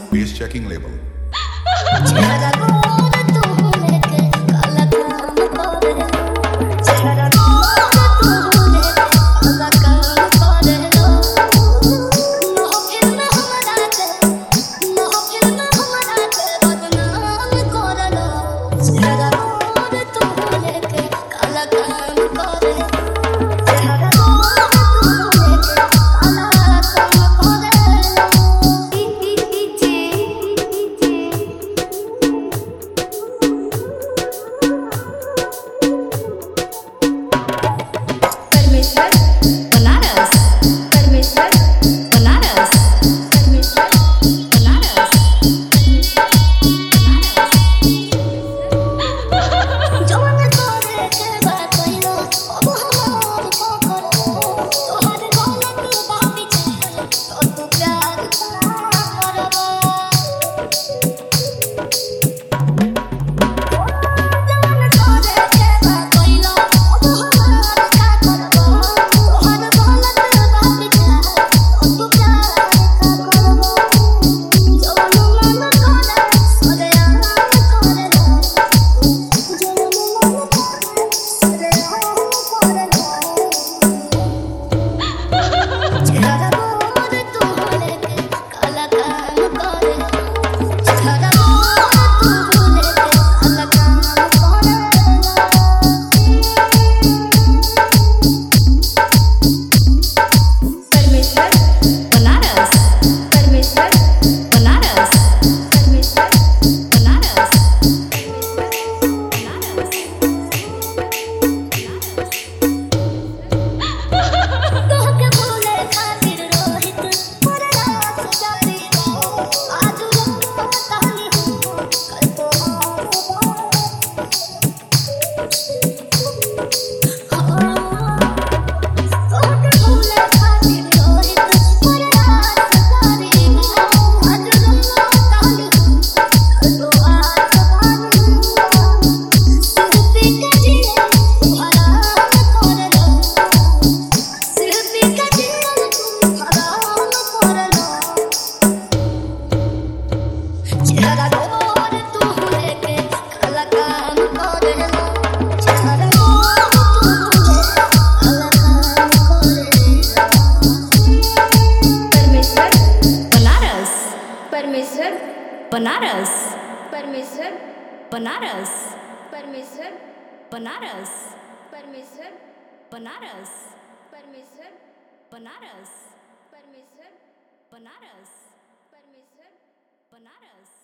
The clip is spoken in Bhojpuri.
Bass checking label. चेहरा गोर तू लेके काला काम करे लो चेहरा गोर तू लेके काला काम करे लो महफिल में हमरा के बदनाम कर लो चेहरा गोर तू लेके काला काम करे लो चेहरा गोर तू लेके काला काम करे परमेश्वर बनारस परमेश्वर बनारस परमेश्वर बनारस जवन करे के बात कइलो अब हमार पकड़ो तोहर गलत बाबी चल तो तू प्यार करबो जवन करे के बात कइलो अब हमार का करबो तोहर गलत बाबी चल तो तू प्यार करबो जवन मन करे सदया करे लो चेहरा गोर तू लेके काला काम करे चेहरा गोर तू लेके काला काम करे परमेश्वर बनारस परमेश्वर बनारस परमेश्वर बनारस तोहके भूले खातिर रोहित पररास जाती हो आज बतानी हो कल तो तोहके भूले खातिर रोहित पररास जाती हो आज बतानी हो कल तो शिल्पी के जिए हराम कर लो शिल्पी के जिए हराम कर लो चेहरा गोर तू लेके काला काम कर लो चेहरा गोर तू लेके काला काम कर लो परमेश्वर बनारस परमेश्वर बनारस परमेश्वर बनारस परमेश्वर बनारस परमेश्वर बनारस परमेश्वर बनारस परमेश्वर बनारस परमेश्वर बनारस